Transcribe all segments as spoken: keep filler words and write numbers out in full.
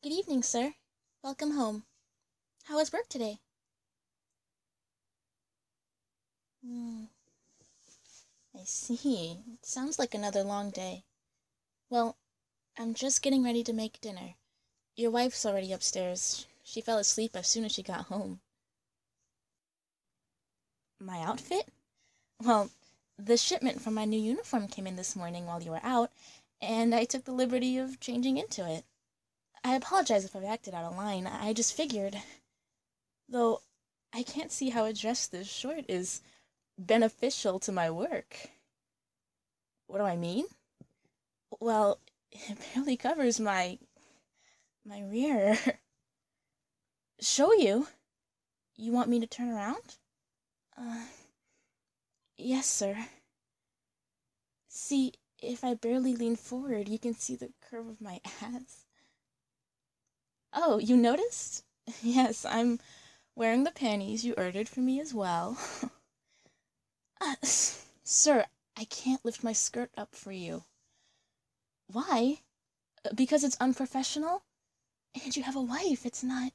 Good evening, sir. Welcome home. How was work today? Hmm, I see. It sounds like another long day. Well, I'm just getting ready to make dinner. Your wife's already upstairs. She fell asleep as soon as she got home. My outfit? Well, the shipment for my new uniform came in this morning while you were out, and I took the liberty of changing into it. I apologize if I've acted out of line. I just figured. Though, I can't see how a dress this short is beneficial to my work. What do I mean? Well, it barely covers my my rear. Show you? You want me to turn around? Uh, yes, sir. See, if I barely lean forward, you can see the curve of my ass. Oh, you noticed? Yes, I'm wearing the panties you ordered for me as well. uh, Sir, I can't lift my skirt up for you. Why? Because it's unprofessional? And you have a wife, it's not.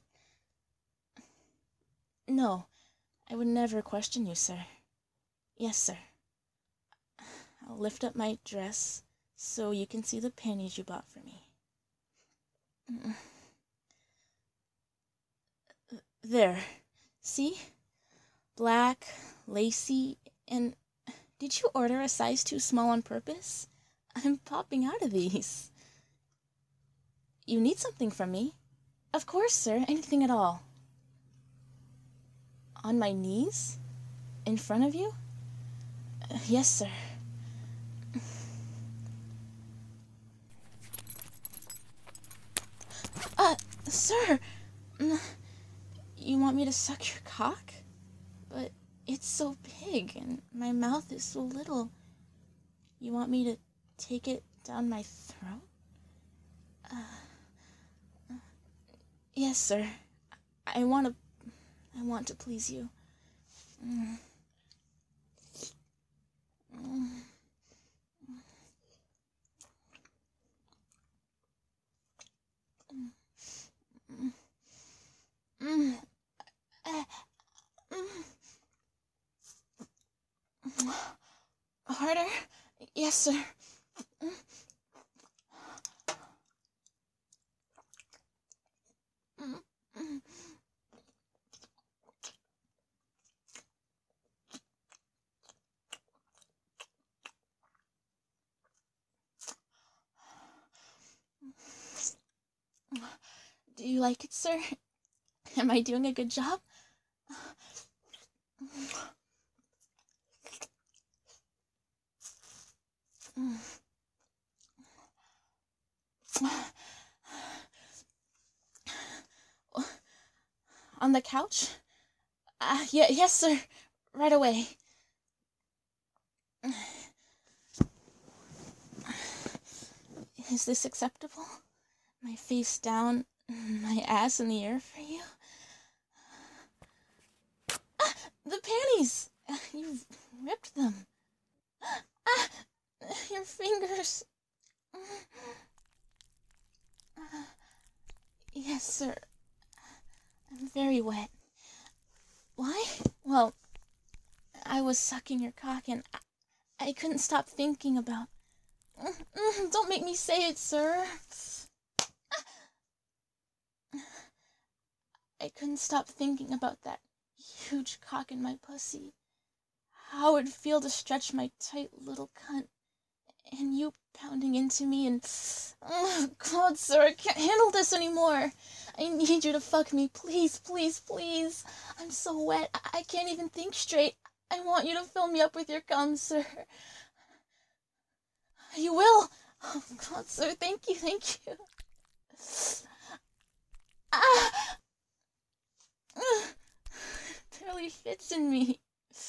No, I would never question you, sir. Yes, sir. I'll lift up my dress so you can see the panties you bought for me. There. See? Black, lacy, and did you order a size too small on purpose? I'm popping out of these. You need something from me? Of course, sir. Anything at all. On my knees? In front of you? Uh, yes, sir. Uh, sir! Mm, You want me to suck your cock? But it's so big, and my mouth is so little. You want me to take it down my throat? Uh, yes, sir. I want to. I want to please you. Mm. Mm. Mm. Mm. Uh, mm. Harder? Yes, sir. Mm. Mm. Do you like it, sir? Am I doing a good job? On the couch? Uh, yeah, yes, sir. Right away. Is this acceptable? My face down, my ass in the air for you? Ah, the panties! You've ripped them. Ah, your fingers. Yes, sir. I'm very wet. Why? Well, I was sucking your cock and I, I couldn't stop thinking about. Don't make me say it, sir. I couldn't stop thinking about that huge cock in my pussy. How it'd feel to stretch my tight little cunt. And you pounding into me and. Oh, God, sir, I can't handle this anymore. I need you to fuck me, please, please, please. I'm so wet, I, I can't even think straight. I want you to fill me up with your cum, sir. You will? Oh, God, sir, thank you, thank you. Ah! Barely fits in me.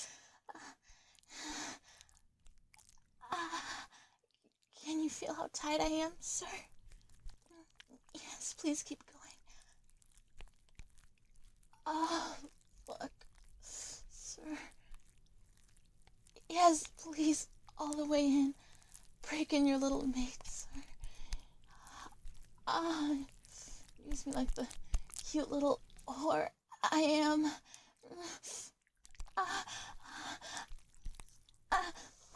Ah! Can you feel how tight I am, sir? Yes, please keep going. Oh, fuck. Sir. Yes, please, all the way in. Break in your little mate, sir. Ah, use me like the cute little whore I am. Ah, ah,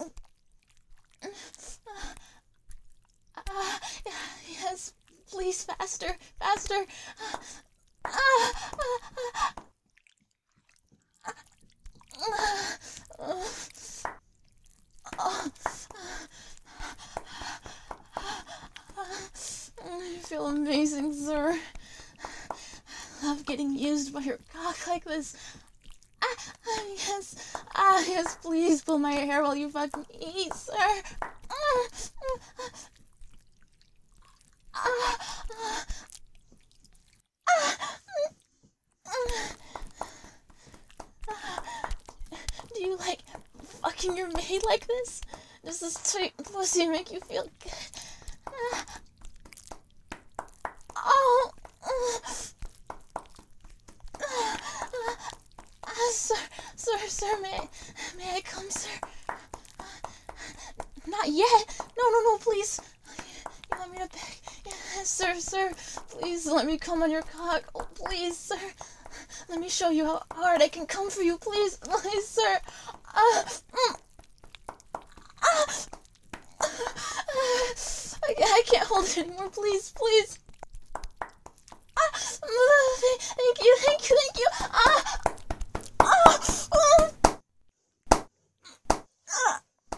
ah, yes, please, faster, faster. Ah, ah, ah, ah. I feel amazing, sir. I love getting used by your cock like this. Ah, yes, ah, yes, please pull my hair while you fuck me, sir. Ah, ah, ah, ah. Do you like fucking your maid like this? Does this tight pussy make you feel good? Ah. Oh, uh, uh, sir, sir, sir, may, may I come, sir? Not yet. No, no, no, please. You want me to beg? Yes, sir, sir. Please let me come on your cock. Oh, please, sir. Let me show you how hard I can come for you. Please, please, sir. Uh, mm, uh, I, I can't hold it anymore. Please, please. Ah, thank you, thank you, thank you. Ah, ah, oh, ah,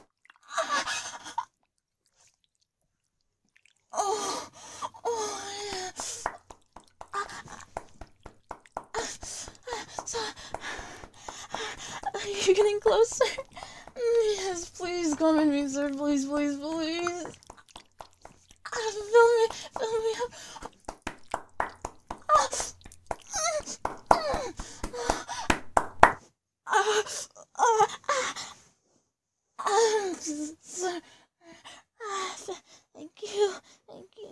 oh, oh, yeah. Ah, ah, so, you're getting closer. Yes, please come in me, sir. Please, please, please. Ah, fill me, fill me up. Sir, thank you, thank you.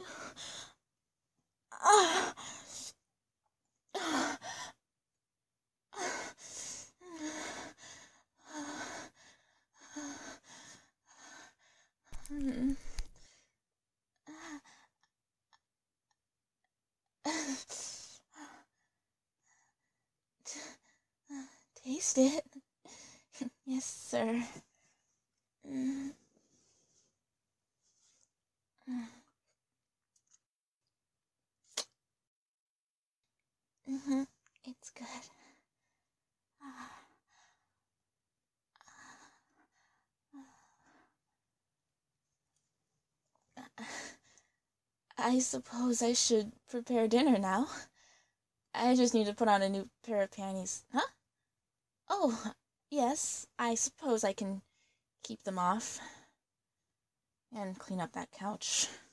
Taste it. Yes, sir. Mm. Mm-hmm. It's good. I suppose I should prepare dinner now. I just need to put on a new pair of panties. Huh? Oh, yes. I suppose I can keep them off and clean up that couch.